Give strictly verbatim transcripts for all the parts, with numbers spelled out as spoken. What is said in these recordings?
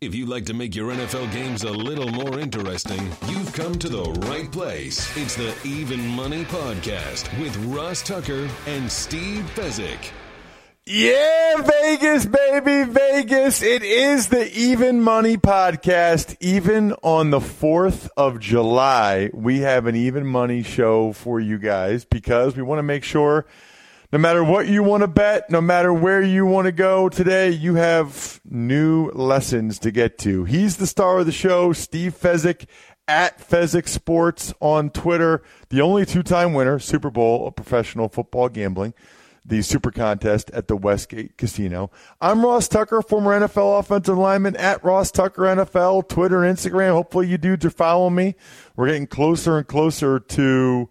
If you'd like to make your N F L games a little more interesting, you've come to the right place. It's the Even Money Podcast with Ross Tucker and Steve Fezzik. Yeah, Vegas, baby, Vegas. It is the Even Money Podcast. Even on the fourth of July, we have an Even Money show for you guys because we want to make sure no matter what you want to bet, no matter where you want to go today, you have new lessons to get to. He's the star of the show, Steve Fezzik, at Fezzik Sports on Twitter, the only two-time winner, Super Bowl of professional football gambling, the Super Contest at the Westgate Casino. I'm Ross Tucker, former N F L offensive lineman, at Ross Tucker N F L, Twitter and Instagram. Hopefully you dudes are following me. We're getting closer and closer to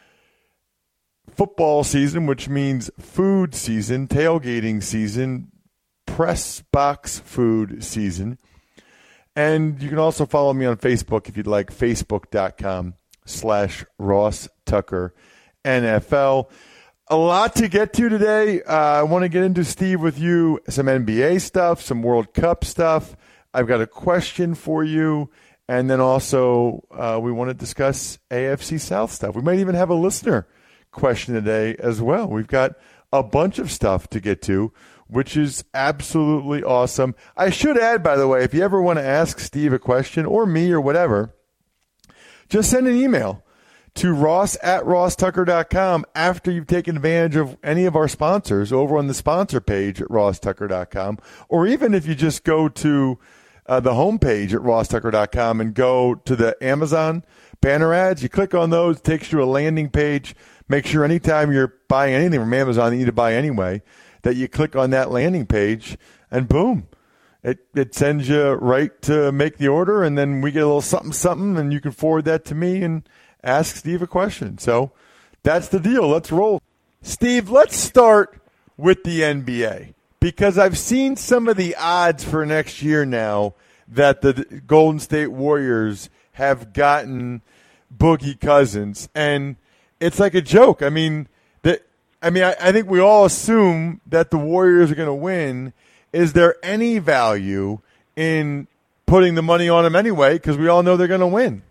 football season, which means food season, tailgating season, press box food season. And you can also follow me on Facebook if you'd like, facebook.com slash Ross Tucker NFL. A lot to get to today. Uh, I want to get into, Steve, with you, some N B A stuff, some World Cup stuff. I've got a question for you. And then also uh, we want to discuss A F C South stuff. We might even have a listener question today as well. We've got a bunch of stuff to get to, which is absolutely awesome. I should add, by the way, if you ever want to ask Steve a question or me or whatever, just send an email to ross at ross tucker dot com after you've taken advantage of any of our sponsors over on the sponsor page at ross tucker dot com, or even if you just go to uh, the homepage at ross tucker dot com and go to the Amazon banner ads. You click on those, it takes you to a landing page. Make sure anytime you're buying anything from Amazon that you need to buy anyway, that you click on that landing page, and boom, it, it sends you right to make the order, and then we get a little something, something, and you can forward that to me and ask Steve a question. So that's the deal. Let's roll. Steve, let's start with the N B A, because I've seen some of the odds for next year now that the Golden State Warriors have gotten Boogie Cousins, and it's like a joke. I mean, that. I mean, I, I think we all assume that the Warriors are going to win. Is there any value in putting the money on them anyway? Because we all know they're going to win.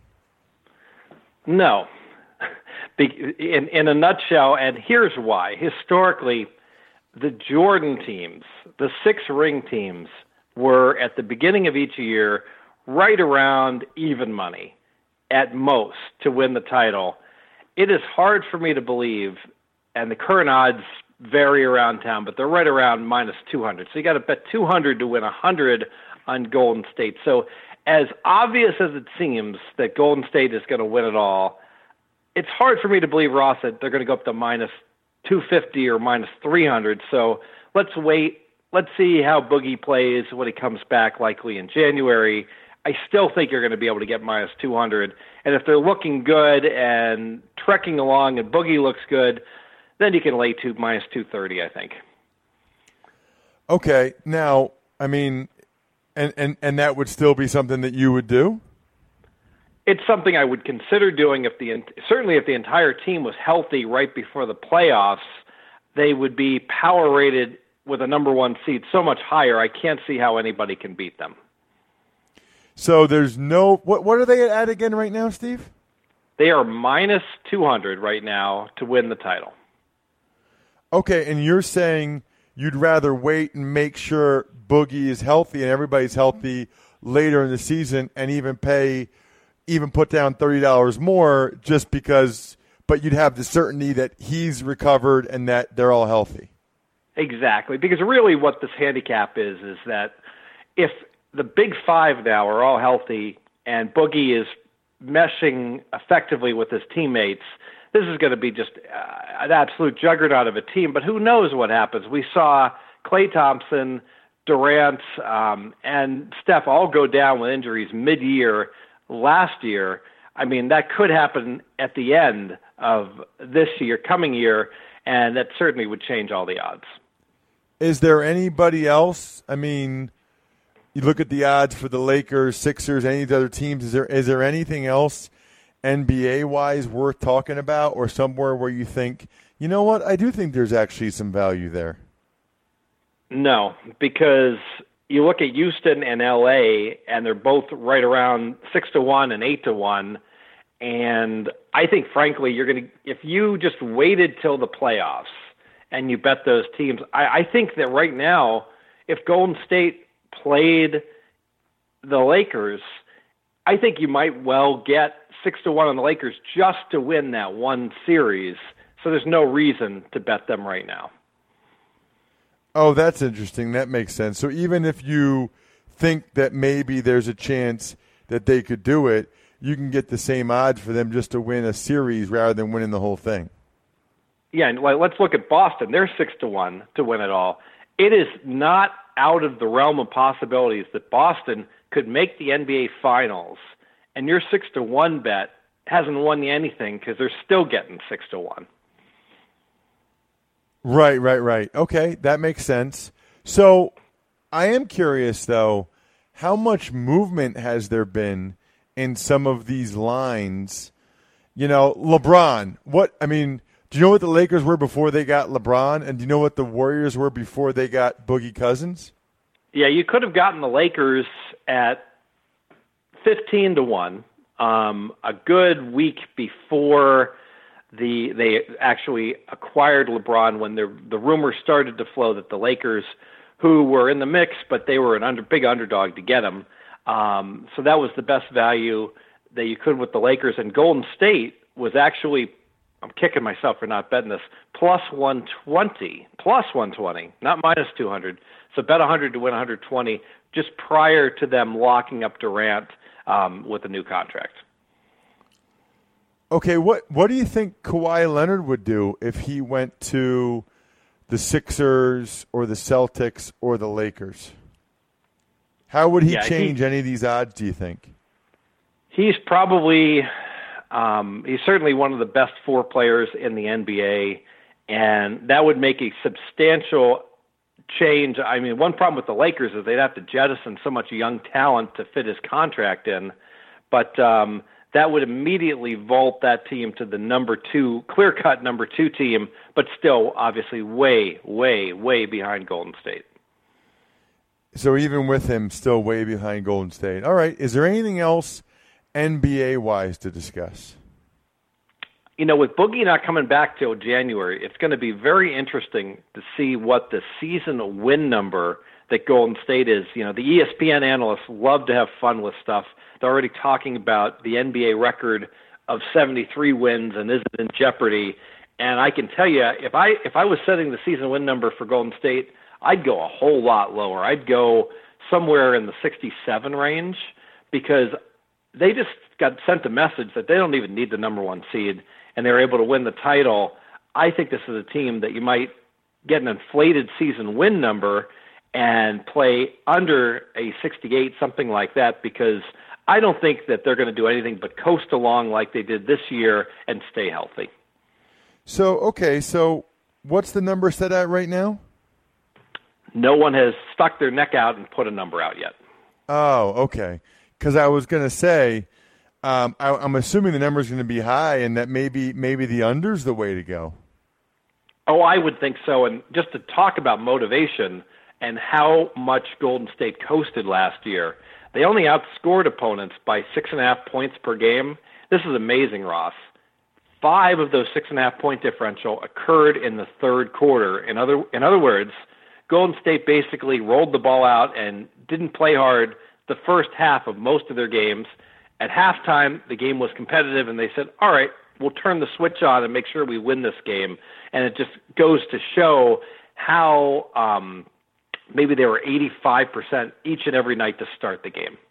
No. In, in a nutshell, and here's why. Historically, the Jordan teams, the six-ring teams, were at the beginning of each year right around even money at most to win the title. It is hard for me to believe, and the current odds vary around town, but they're right around minus two hundred. So you got to bet two hundred to win one hundred on Golden State. So as obvious as it seems that Golden State is going to win it all, it's hard for me to believe, Ross, that they're going to go up to minus two fifty or minus three hundred. So let's wait. Let's see how Boogie plays when he comes back, likely in January. I still think you're going to be able to get minus two hundred. And if they're looking good and trekking along and Boogie looks good, then you can lay to minus two thirty, I think. Okay. Now, I mean, and, and, and that would still be something that you would do? It's something I would consider doing if the certainly if the entire team was healthy right before the playoffs. They would be power rated with a number one seed so much higher. I can't see how anybody can beat them. So there's no – what what are they at again right now, Steve? They are minus two hundred right now to win the title. Okay, and you're saying you'd rather wait and make sure Boogie is healthy and everybody's healthy later in the season and even pay – even put down thirty dollars more just because – but you'd have the certainty that he's recovered and that they're all healthy. Exactly, because really what this handicap is is that if – the big five now are all healthy, and Boogie is meshing effectively with his teammates. This is going to be just uh, an absolute juggernaut of a team, but who knows what happens. We saw Klay Thompson, Durant, um, and Steph all go down with injuries mid-year last year. I mean, that could happen at the end of this year, coming year, and that certainly would change all the odds. Is there anybody else? I mean, you look at the odds for the Lakers, Sixers, any of the other teams. Is there is there anything else N B A-wise worth talking about, or somewhere where you think, you know what, I do think there's actually some value there? No, because you look at Houston and L A, and they're both right around six to one and eight to one. And I think, frankly, you're going to, if you just waited till the playoffs and you bet those teams, I, I think that right now, if Golden State played the Lakers, I think you might well get six to one on the Lakers just to win that one series. So there's no reason to bet them right now. Oh, that's interesting. That makes sense. So even if you think that maybe there's a chance that they could do it, you can get the same odds for them just to win a series rather than winning the whole thing. Yeah, and let's look at Boston. They're six to one to win it all. It is not out of the realm of possibilities that Boston could make the N B A Finals, and your six to one bet hasn't won you anything because they're still getting six to one. Right, right, right. Okay, that makes sense. So I am curious, though, how much movement has there been in some of these lines? You know, LeBron, what, I mean, do you know what the Lakers were before they got LeBron? And do you know what the Warriors were before they got Boogie Cousins? Yeah, you could have gotten the Lakers at fifteen to one, um, a good week before the they actually acquired LeBron, when the the rumors started to flow that the Lakers, who were in the mix, but they were an under big underdog to get him. Um, so that was the best value that you could with the Lakers. And Golden State was actually, I'm kicking myself for not betting this, plus one twenty, plus one twenty, not minus two hundred. So bet one hundred to win one hundred twenty just prior to them locking up Durant um, with a new contract. Okay, what what do you think Kawhi Leonard would do if he went to the Sixers or the Celtics or the Lakers? How would he yeah, change he, any of these odds, do you think? He's probably um, he's certainly one of the best four players in the N B A, and that would make a substantial change. I mean, one problem with the Lakers is they'd have to jettison so much young talent to fit his contract in, but um, that would immediately vault that team to the number two, clear-cut number two team, but still obviously way, way, way behind Golden State. So even with him, still way behind Golden State. All right, is there anything else N B A-wise to discuss? You know, with Boogie not coming back till January, it's going to be very interesting to see what the season win number that Golden State is. You know, the E S P N analysts love to have fun with stuff. They're already talking about the N B A record of seventy-three wins and is it in jeopardy. And I can tell you, if I if I was setting the season win number for Golden State, I'd go a whole lot lower. I'd go somewhere in the sixty-seven range, because they just got sent a message that they don't even need the number one seed, and they were able to win the title. I think this is a team that you might get an inflated season win number and play under a sixty-eight, something like that, because I don't think that they're going to do anything but coast along like they did this year and stay healthy. So, okay, so what's the number set at right now? No one has stuck their neck out and put a number out yet. Oh, okay. Because I was going to say, um, I, I'm assuming the number is going to be high, and that maybe maybe the under's the way to go. Oh, I would think so. And just to talk about motivation and how much Golden State coasted last year, they only outscored opponents by six and a half points per game. This is amazing, Ross. Five of those six and a half point differential occurred in the third quarter. In other in other words, Golden State basically rolled the ball out and didn't play hard the first half of most of their games. At halftime, the game was competitive, and they said, all right, we'll turn the switch on and make sure we win this game. And it just goes to show how um, maybe they were eighty-five percent each and every night to start the game.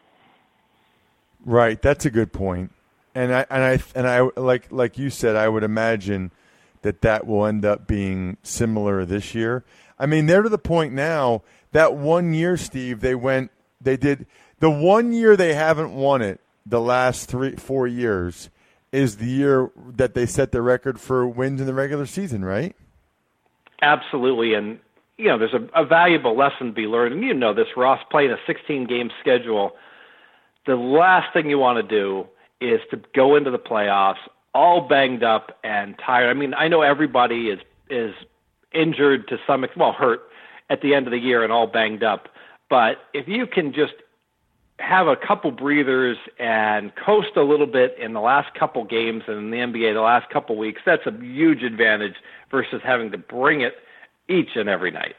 Right, that's a good point. And I and I and I like like you said, I would imagine that that will end up being similar this year. I mean, they're to the point now that one year, Steve, they went, they did the one year they haven't won it. The last three, four years is the year that they set the record for wins in the regular season, right? Absolutely, and you know, there's a, a valuable lesson to be learned, and you know this, Ross, playing a sixteen-game schedule. The last thing you want to do is to go into the playoffs all banged up and tired. I mean, I know everybody is is injured to some extent, well, hurt at the end of the year and all banged up. But if you can just have a couple breathers and coast a little bit in the last couple games and in the N B A the last couple weeks, that's a huge advantage versus having to bring it each and every night.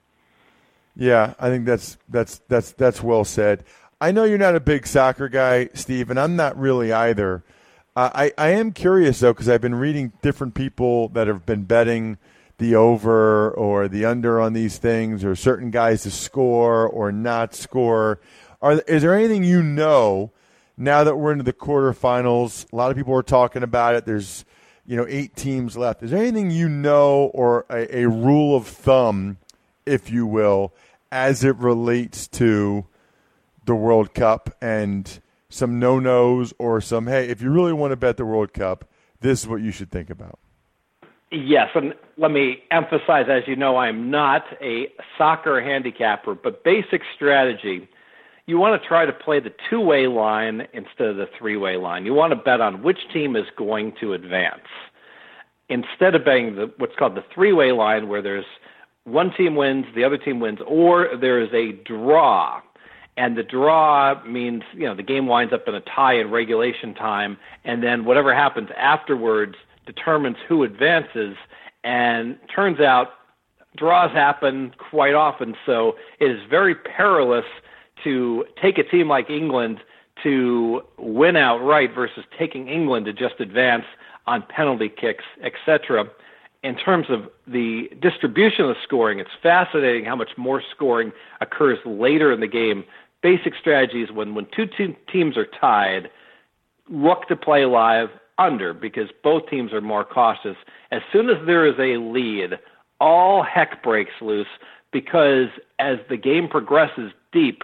Yeah, I think that's that's that's that's well said. I know you're not a big soccer guy, Steve, and I'm not really either. Uh, I, I am curious, though, because I've been reading different people that have been betting the over or the under on these things, or certain guys to score or not score. Are, is there anything you know now that we're into the quarterfinals? A lot of people are talking about it. There's, you know, eight teams left. Is there anything you know, or a, a rule of thumb, if you will, as it relates to the World Cup and some no-nos or some, hey, if you really want to bet the World Cup, this is what you should think about? Yes, and let me emphasize, as you know, I'm not a soccer handicapper, but basic strategy, you want to try to play the two-way line instead of the three-way line. You want to bet on which team is going to advance. Instead of betting the, what's called the three-way line, where there's one team wins, the other team wins, or there is a draw. And the draw means, you know, the game winds up in a tie in regulation time, and then whatever happens afterwards determines who advances. And turns out draws happen quite often, so it is very perilous to take a team like England to win outright versus taking England to just advance on penalty kicks, et cetera. In terms of the distribution of the scoring, it's fascinating how much more scoring occurs later in the game. Basic strategy is when, when two te- teams are tied, look to play live under, because both teams are more cautious. As soon as there is a lead, all heck breaks loose, because as the game progresses deep,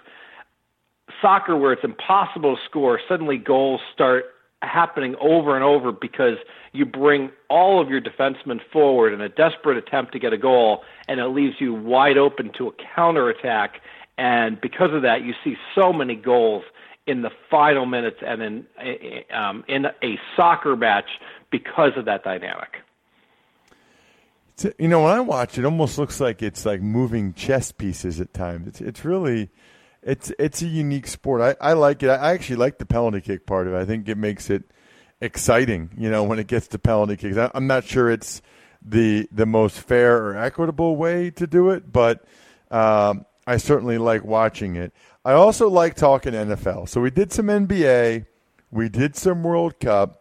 soccer, where it's impossible to score, suddenly goals start happening over and over because you bring all of your defensemen forward in a desperate attempt to get a goal, and it leaves you wide open to a counterattack. And because of that, you see so many goals in the final minutes and in um, in a soccer match because of that dynamic. It's, you know, when I watch it, it almost looks like it's like moving chess pieces at times. It's it's really it's it's a unique sport. I, I like it. I actually like the penalty kick part of it. I think it makes it exciting, you know, when it gets to penalty kicks. I, I'm not sure it's the the most fair or equitable way to do it, but um, I certainly like watching it. I also like talking N F L. So we did some N B A. We did some World Cup.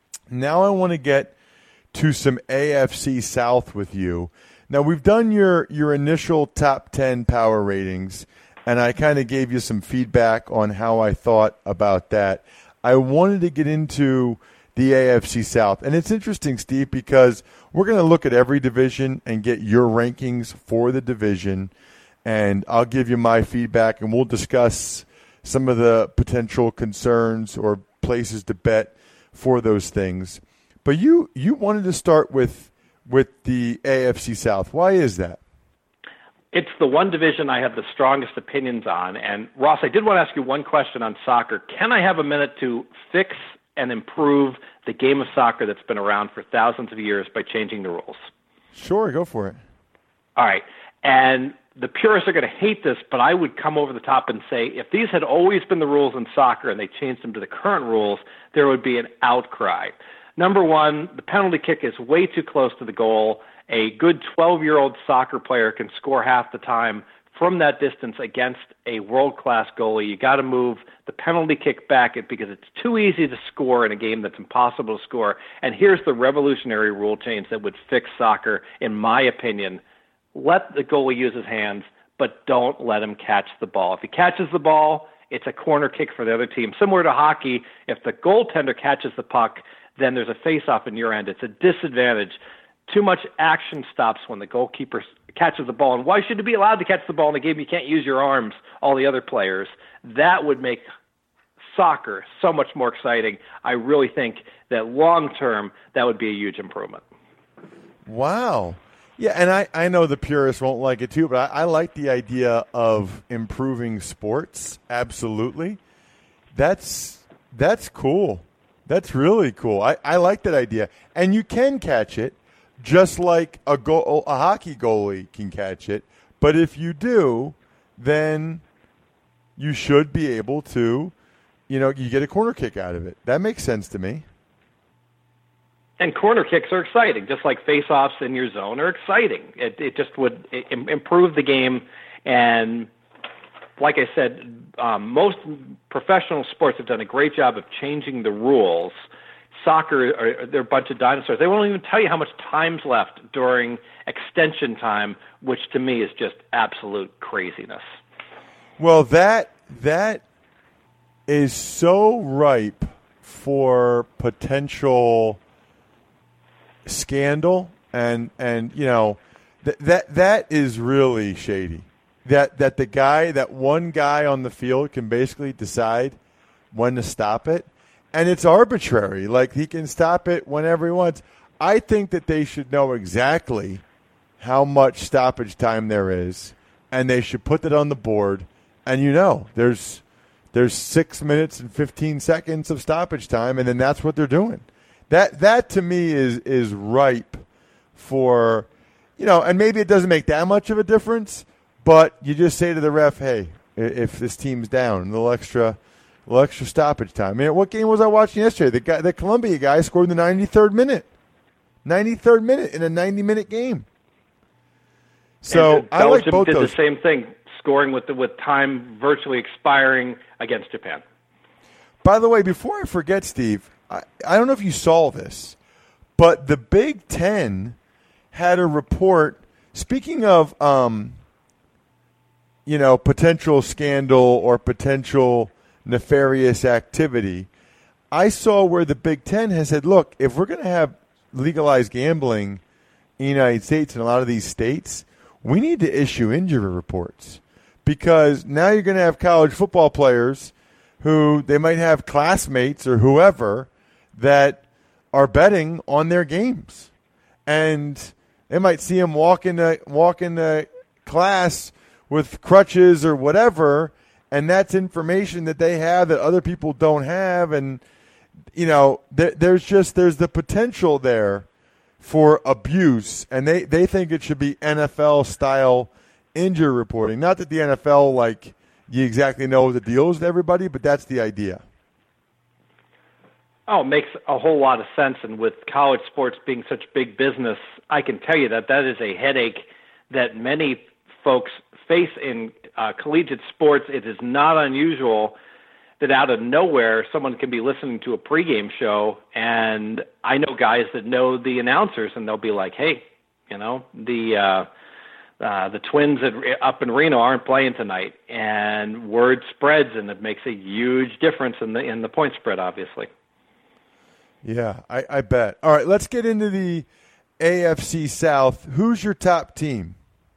Now I want to get to some A F C South with you. Now, we've done your, your initial top ten power ratings, and I kind of gave you some feedback on how I thought about that. I wanted to get into the A F C South. And it's interesting, Steve, because we're going to look at every division and get your rankings for the division. And I'll give you my feedback, and we'll discuss some of the potential concerns or places to bet for those things. But you, you wanted to start with with the A F C South. Why is that? It's the one division I have the strongest opinions on. And, Ross, I did want to ask you one question on soccer. Can I have a minute to fix and improve the game of soccer that's been around for thousands of years by changing the rules? Sure, go for it. All right. And the purists are going to hate this, but I would come over the top and say if these had always been the rules in soccer and they changed them to the current rules, there would be an outcry. Number one, the penalty kick is way too close to the goal. A good twelve-year-old soccer player can score half the time from that distance against a world-class goalie. You got to move the penalty kick back because it's too easy to score in a game that's impossible to score. And here's the revolutionary rule change that would fix soccer, in my opinion. Let the goalie use his hands, but don't let him catch the ball. If he catches the ball, it's a corner kick for the other team. Similar to hockey, if the goaltender catches the puck, then there's a face-off in your end. It's a disadvantage. Too much action stops when the goalkeeper catches the ball. And why should he be allowed to catch the ball in a game you can't use your arms, all the other players? That would make soccer so much more exciting. I really think that long-term, that would be a huge improvement. Wow. Yeah, and I, I know the purists won't like it too, but I, I like the idea of improving sports. Absolutely. That's that's cool. That's really cool. I, I like that idea. And you can catch it just like a, go, a hockey goalie can catch it. But if you do, then you should be able to, you know, you get a corner kick out of it. That makes sense to me. And corner kicks are exciting, just like face-offs in your zone are exciting. It, it just would improve the game. And like I said, um, most professional sports have done a great job of changing the rules. Soccer, are, they're a bunch of dinosaurs. They won't even tell you how much time's left during extension time, which to me is just absolute craziness. Well, that that is so ripe for potential scandal, and and you know th- that that is really shady. That that the guy, that one guy on the field can basically decide when to stop it, and it's arbitrary. Like, he can stop it whenever he wants. I think that they should know exactly how much stoppage time there is, and they should put that on the board. And you know, there's there's six minutes and fifteen seconds of stoppage time, and then that's what they're doing. That that to me is is ripe for, you know, and maybe it doesn't make that much of a difference, but you just say to the ref, hey, if this team's down, a little extra, a little extra stoppage time. I mean, what game was I watching yesterday? The guy, the Columbia guy scored in the ninety-third minute, ninety-third minute in a ninety-minute game. So I like both did those. The same thing, scoring with the, with time virtually expiring against Japan. By the way, before I forget, Steve, I, I don't know if you saw this, but the Big Ten had a report. Speaking of, um, you know, potential scandal or potential nefarious activity, I saw where the Big Ten has said, look, if we're going to have legalized gambling in the United States and a lot of these states, we need to issue injury reports, because now you're going to have college football players who they might have classmates or whoever that are betting on their games, and they might see them walk into walk into class with crutches or whatever, and that's information that they have that other people don't have, and you know, there, there's just there's the potential there for abuse, and they, they think it should be N F L-style injury reporting. Not that the N F L, like, you exactly know what the deal is with everybody, but that's the idea. Oh, it makes a whole lot of sense, and with college sports being such big business, I can tell you that that is a headache that many folks face in uh, collegiate sports. It is not unusual that out of nowhere someone can be listening to a pregame show, and I know guys that know the announcers, and they'll be like, hey, you know, the uh, uh, the Twins at, up in Reno aren't playing tonight, and word spreads, and it makes a huge difference in the in the point spread, obviously. Yeah, I, I bet. All right, let's get into the A F C South. Who's your top team?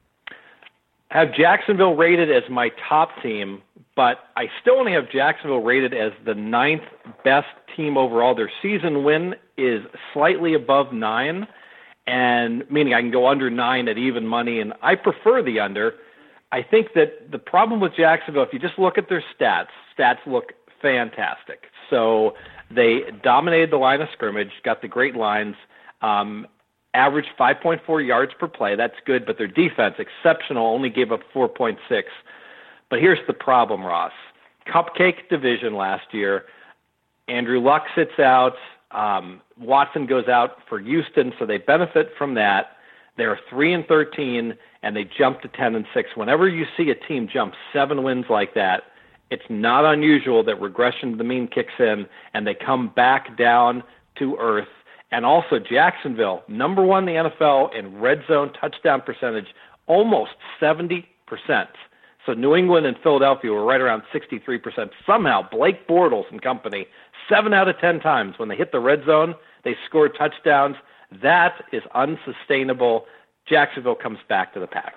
I have Jacksonville rated as my top team, but I still only have Jacksonville rated as the ninth best team overall. Their season win is slightly above nine, and meaning I can go under nine at even money, and I prefer the under. I think that the problem with Jacksonville, if you just look at their stats, stats look fantastic. So they dominated the line of scrimmage, got the great lines, um, averaged five point four yards per play. That's good, but their defense, exceptional, only gave up four point six. But here's the problem, Ross. Cupcake division last year. Andrew Luck sits out. Um, Watson goes out for Houston, so they benefit from that. They're three and thirteen, and they jump to ten and six. Whenever you see a team jump seven wins like that, it's not unusual that regression to the mean kicks in, and they come back down to earth. And also Jacksonville, number one in the N F L in red zone touchdown percentage, almost seventy percent. So New England and Philadelphia were right around sixty-three percent. Somehow Blake Bortles and company, seven out of ten times when they hit the red zone, they scored touchdowns. That is unsustainable. Jacksonville comes back to the pack.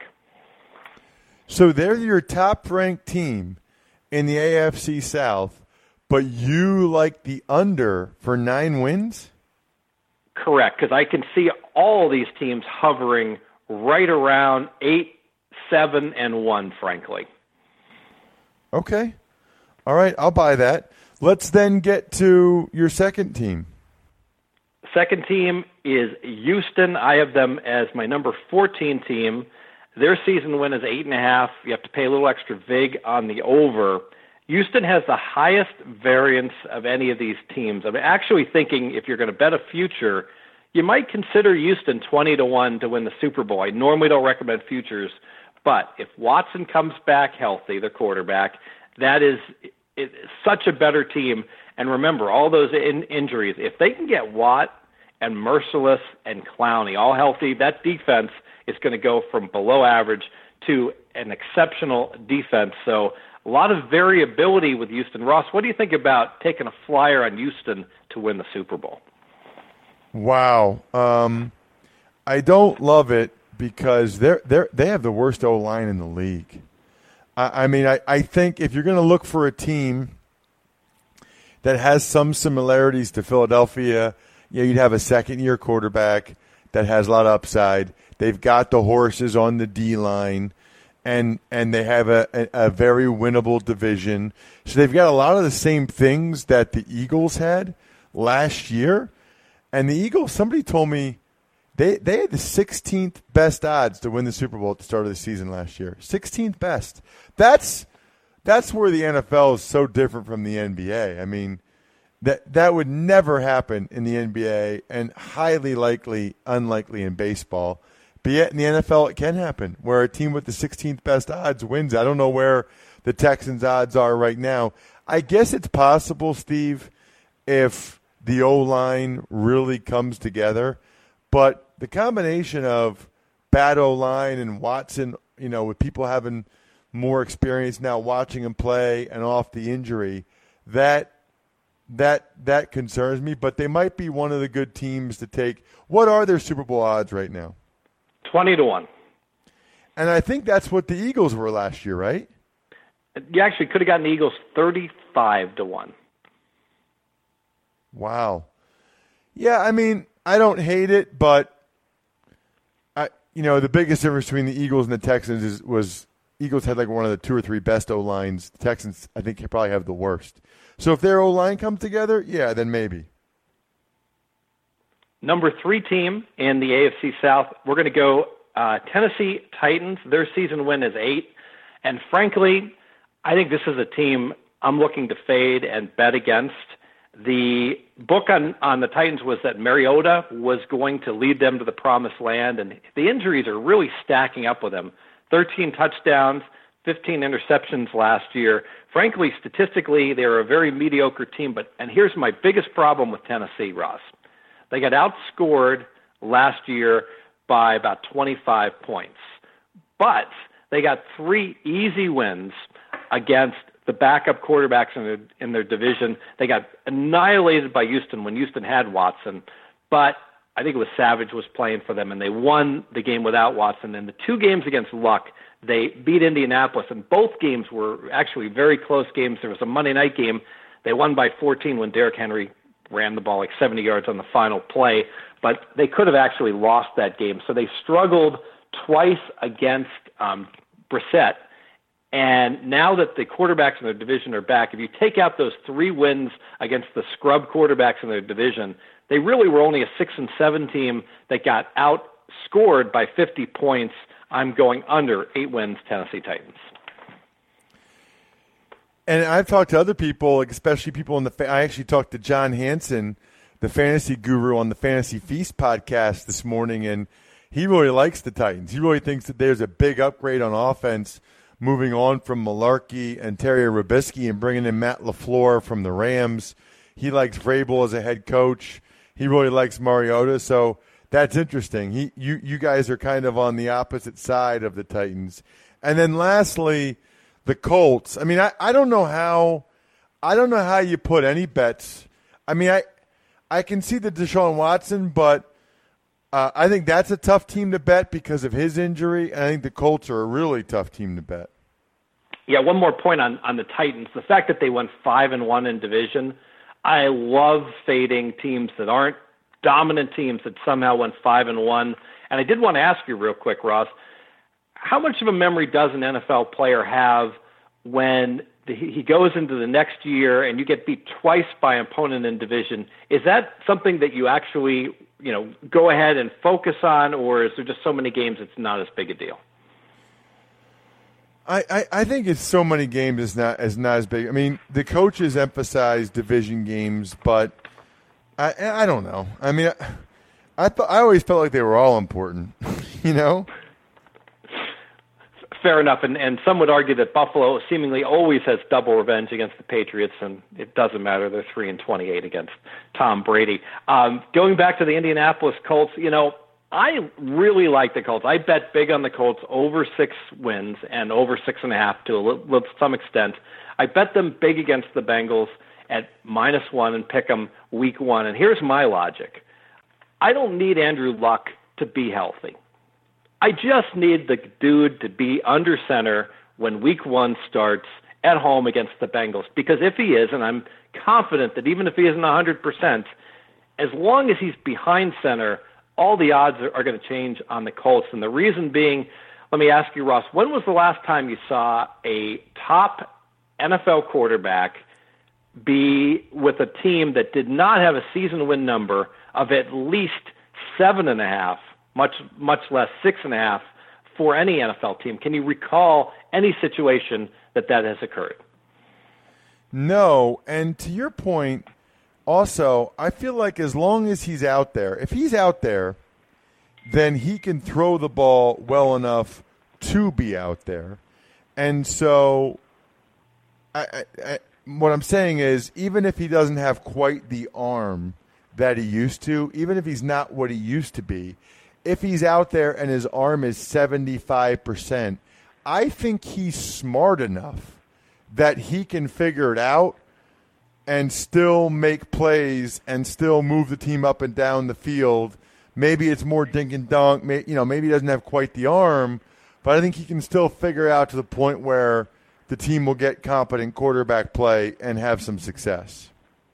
So they're your top-ranked team in the A F C South, but you like the under for nine wins? Correct, because I can see all these teams hovering right around eight, seven, and one, frankly. Okay. All right, I'll buy that. Let's then get to your second team. Second team is Houston. I have them as my number fourteen team. Their season win is eight and a half. You have to pay a little extra vig on the over. Houston has the highest variance of any of these teams. I'm actually thinking if you're going to bet a future, you might consider Houston twenty to one to win the Super Bowl. I normally don't recommend futures, but if Watson comes back healthy, the quarterback, that is it, such a better team. And remember, all those in, injuries, if they can get Watt and Merciless and Clowney all healthy, that defense is going to go from below average to an exceptional defense. So a lot of variability with Houston. Ross, what do you think about taking a flyer on Houston to win the Super Bowl? Wow. Um, I don't love it because they're, they're, they have the worst O-line in the league. I, I mean, I, I think if you're going to look for a team that has some similarities to Philadelphia, you know, you'd have a second-year quarterback that has a lot of upside. They've got the horses on the D-line. And and they have a, a, a very winnable division. So they've got a lot of the same things that the Eagles had last year. And the Eagles, somebody told me, they, they had the sixteenth best odds to win the Super Bowl at the start of the season last year. sixteenth best. That's that's where the N F L is so different from the N B A. I mean, that that would never happen in the N B A and highly likely unlikely in baseball. But yet in the N F L, it can happen, where a team with the sixteenth best odds wins. I don't know where the Texans' odds are right now. I guess it's possible, Steve, if the O-line really comes together. But the combination of bad O-line and Watson, you know, with people having more experience now watching him play and off the injury, that that that concerns me. But they might be one of the good teams to take. What are their Super Bowl odds right now? twenty to one. And I think that's what the Eagles were last year, right? You actually could have gotten the Eagles thirty-five to one. Wow. Yeah, I mean, I don't hate it, but I, you know, the biggest difference between the Eagles and the Texans is was Eagles had like one of the two or three best O-lines. The Texans, I think, probably have the worst. So if their O-line comes together, yeah, then maybe. Number three team in the A F C South, we're going to go uh, Tennessee Titans. Their season win is eight. And frankly, I think this is a team I'm looking to fade and bet against. The book on, on the Titans was that Mariota was going to lead them to the promised land, and the injuries are really stacking up with him. thirteen touchdowns, fifteen interceptions last year. Frankly, statistically, they're a very mediocre team. But and here's my biggest problem with Tennessee, Ross. They got outscored last year by about twenty-five points. But they got three easy wins against the backup quarterbacks in their, in their division. They got annihilated by Houston when Houston had Watson. But I think it was Savage was playing for them, and they won the game without Watson. And the two games against Luck, they beat Indianapolis, and both games were actually very close games. There was a Monday night game. They won by fourteen when Derrick Henry ran the ball like seventy yards on the final play, but they could have actually lost that game. So they struggled twice against um, Brissett. And now that the quarterbacks in their division are back, if you take out those three wins against the scrub quarterbacks in their division, they really were only a six and seven team that got outscored by fifty points. I'm going under eight wins, Tennessee Titans. And I've talked to other people, especially people in the fa- – I actually talked to John Hansen, the fantasy guru, on the Fantasy Feast podcast this morning, and he really likes the Titans. He really thinks that there's a big upgrade on offense moving on from Malarkey and Terry Robisky and bringing in Matt LaFleur from the Rams. He likes Vrabel as a head coach. He really likes Mariota, so that's interesting. He, you, you guys are kind of on the opposite side of the Titans. And then lastly – the Colts. I mean, I, I don't know how I don't know how you put any bets. I mean, I I can see the Deshaun Watson, but uh, I think that's a tough team to bet because of his injury. And I think the Colts are a really tough team to bet. Yeah, one more point on, on the Titans. The fact that they went five and one in division. I love fading teams that aren't dominant teams that somehow went five and one. And I did want to ask you real quick, Ross. How much of a memory does an N F L player have when the, he goes into the next year and you get beat twice by an opponent in division? Is that something that you actually, you know, go ahead and focus on, or is there just so many games it's not as big a deal? I, I, I think it's so many games is not as not as big. I mean, the coaches emphasize division games, but I I don't know. I mean, I I, th- I always felt like they were all important. You know. Fair enough, and, and some would argue that Buffalo seemingly always has double revenge against the Patriots, and it doesn't matter. They're three and twenty-eight against Tom Brady. Um, going back to the Indianapolis Colts, you know, I really like the Colts. I bet big on the Colts over six wins and over six and a half to a little, to some extent. I bet them big against the Bengals at minus one and pick them week one. And here's my logic. I don't need Andrew Luck to be healthy. I just need the dude to be under center when week one starts at home against the Bengals. Because if he is, and I'm confident that even if he isn't one hundred percent, as long as he's behind center, all the odds are, are going to change on the Colts. And the reason being, let me ask you, Ross, when was the last time you saw a top N F L quarterback be with a team that did not have a season win number of at least seven and a half? much much less six and a half for any N F L team? Can you recall any situation that that has occurred? No, and to your point, also, I feel like as long as he's out there, if he's out there, then he can throw the ball well enough to be out there. And so I, I, I, what I'm saying is, even if he doesn't have quite the arm that he used to, even if he's not what he used to be, if he's out there and his arm is seventy-five percent, I think he's smart enough that he can figure it out and still make plays and still move the team up and down the field. Maybe it's more dink and dunk. You know, maybe he doesn't have quite the arm, but I think he can still figure it out to the point where the team will get competent quarterback play and have some success.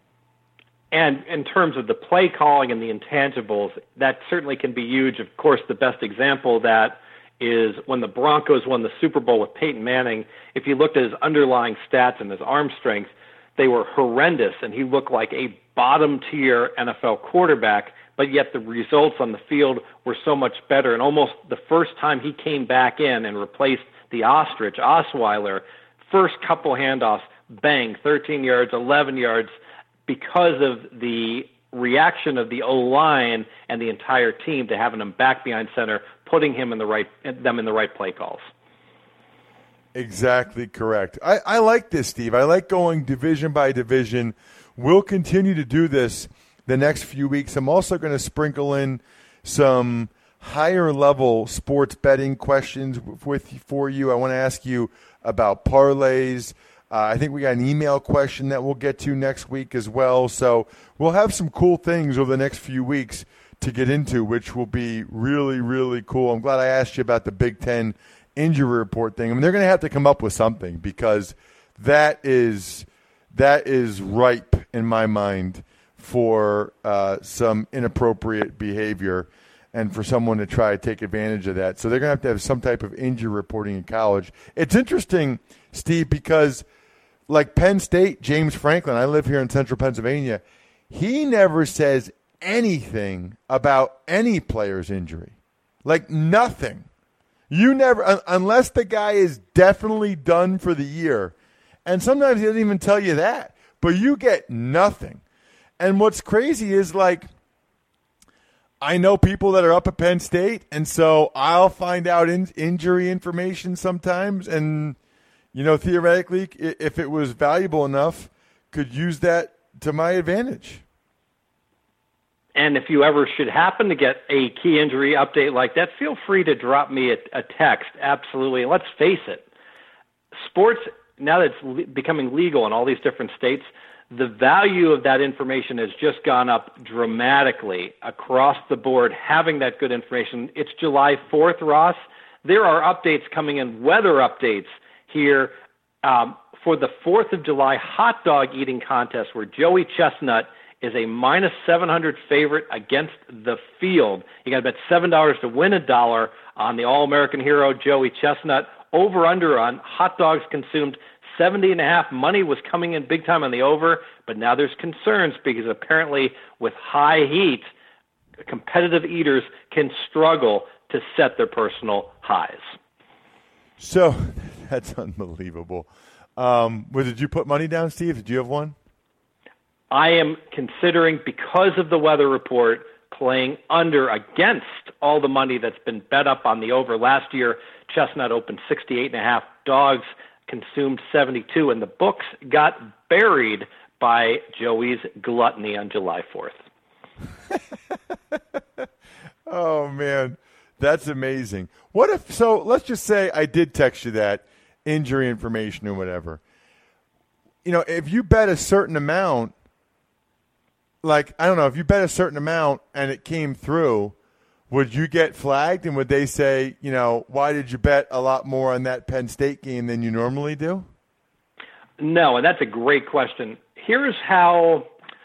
And in terms of the play calling and the intangibles, that certainly can be huge. Of course, the best example of that is when the Broncos won the Super Bowl with Peyton Manning. If you looked at his underlying stats and his arm strength, they were horrendous, and he looked like a bottom-tier N F L quarterback, but yet the results on the field were so much better. And almost the first time he came back in and replaced the ostrich, Osweiler, first couple handoffs, bang, thirteen yards, eleven yards, because of the reaction of the O-line and the entire team to having him back behind center, putting him in the right them in the right play calls. Exactly correct. I, I like this, Steve. I like going division by division. We'll continue to do this the next few weeks. I'm also going to sprinkle in some higher-level sports betting questions with for you. I want to ask you about parlays. Uh, I think we got an email question that we'll get to next week as well. So we'll have some cool things over the next few weeks to get into, which will be really, really cool. I'm glad I asked you about the Big Ten injury report thing. I mean, they're going to have to come up with something because that is that is ripe in my mind for uh, some inappropriate behavior and for someone to try to take advantage of that. So they're going to have to have some type of injury reporting in college. It's interesting, Steve, because like Penn State, James Franklin, I live here in central Pennsylvania, he never says anything about any player's injury. Like nothing. You never, un- unless the guy is definitely done for the year. And sometimes he doesn't even tell you that. But you get nothing. And what's crazy is like, I know people that are up at Penn State, and so I'll find out in- injury information sometimes, and you know, theoretically, if it was valuable enough, could use that to my advantage. And if you ever should happen to get a key injury update like that, feel free to drop me a, a text. Absolutely. And let's face it, sports, now that it's le- becoming legal in all these different states, the value of that information has just gone up dramatically across the board, having that good information. It's July fourth, Ross. There are updates coming in, weather updates here um, for the fourth of July hot dog eating contest where Joey Chestnut is a minus seven hundred favorite against the field. You got to bet seven dollars to win a dollar on the All-American hero Joey Chestnut. Over under on hot dogs consumed seventy and a half. Money was coming in big time on the over, but now there's concerns because apparently with high heat, competitive eaters can struggle to set their personal highs. So That's unbelievable. Um, well, did you put money down, Steve? Did you have one? I am considering, because of the weather report, playing under against all the money that's been bet up on the over. Last year, Chestnut opened sixty-eight and a half. Dogs consumed seventy-two, and the books got buried by Joey's gluttony on July fourth. Oh, man. That's amazing. What if, so let's just say I did text you that injury information or whatever. You know, if you bet a certain amount, like, I don't know, if you bet a certain amount and it came through, would you get flagged? And would they say, you know, why did you bet a lot more on that Penn State game than you normally do? No, and that's a great question. Here's how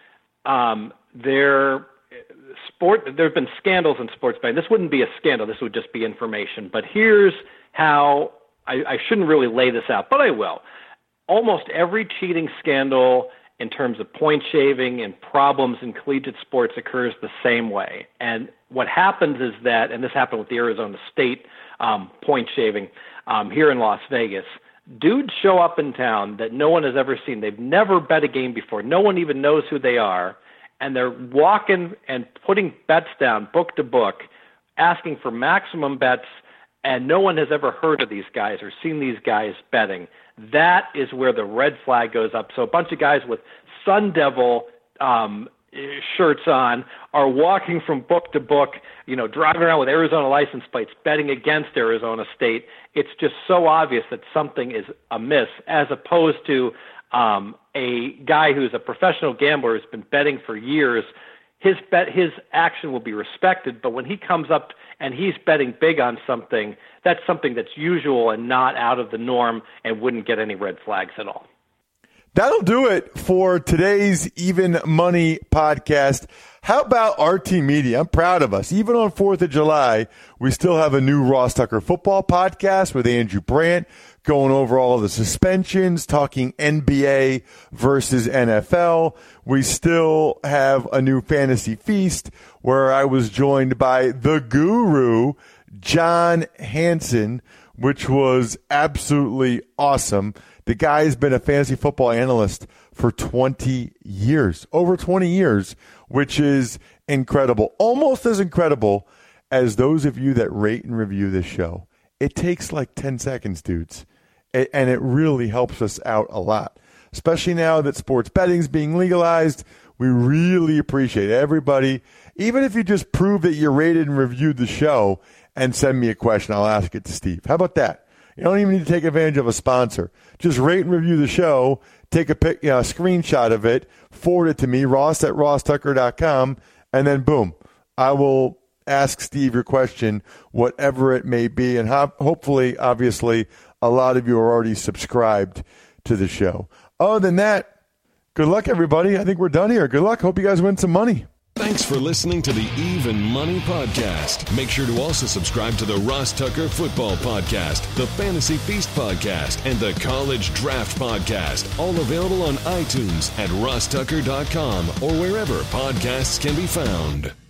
um, their sport, there have been scandals in sports betting. This wouldn't be a scandal. This would just be information. But here's how, I, I shouldn't really lay this out, but I will. Almost every cheating scandal in terms of point shaving and problems in collegiate sports occurs the same way. And what happens is that, and this happened with the Arizona State um, point shaving um, here in Las Vegas, dudes show up in town that no one has ever seen. They've never bet a game before. No one even knows who they are. And they're walking and putting bets down book to book, asking for maximum bets, and no one has ever heard of these guys or seen these guys betting. That is where the red flag goes up. So a bunch of guys with Sun Devil um, shirts on are walking from book to book, you know, driving around with Arizona license plates, betting against Arizona State. It's just so obvious that something is amiss, as opposed to um, a guy who's a professional gambler who's been betting for years. His bet, his action will be respected, but when he comes up and he's betting big on something, that's something that's usual and not out of the norm and wouldn't get any red flags at all. That'll do it for today's Even Money podcast. How about R T Media? I'm proud of us. Even on fourth of July, we still have a new Ross Tucker football podcast with Andrew Brandt, going over all of the suspensions, talking N B A versus N F L. We still have a new Fantasy Feast where I was joined by the guru, John Hansen, which was absolutely awesome. The guy's been a fantasy football analyst for twenty years, over twenty years, which is incredible. Almost as incredible as those of you that rate and review this show. It takes like ten seconds, dudes. And it really helps us out a lot, especially now that sports betting is being legalized. We really appreciate everybody. Even if you just prove that you rated and reviewed the show and send me a question, I'll ask it to Steve. How about that? You don't even need to take advantage of a sponsor. Just rate and review the show, take a, pic, you know, a screenshot of it, forward it to me, ross at ross tucker dot com, and then boom, I will ask Steve your question, whatever it may be. And ho- hopefully, obviously, a lot of you are already subscribed to the show. Other than that, good luck, everybody. I think we're done here. Good luck. Hope you guys win some money. Thanks for listening to the Even Money Podcast. Make sure to also subscribe to the Ross Tucker Football Podcast, the Fantasy Feast Podcast, and the College Draft Podcast. All available on iTunes at ross tucker dot com or wherever podcasts can be found.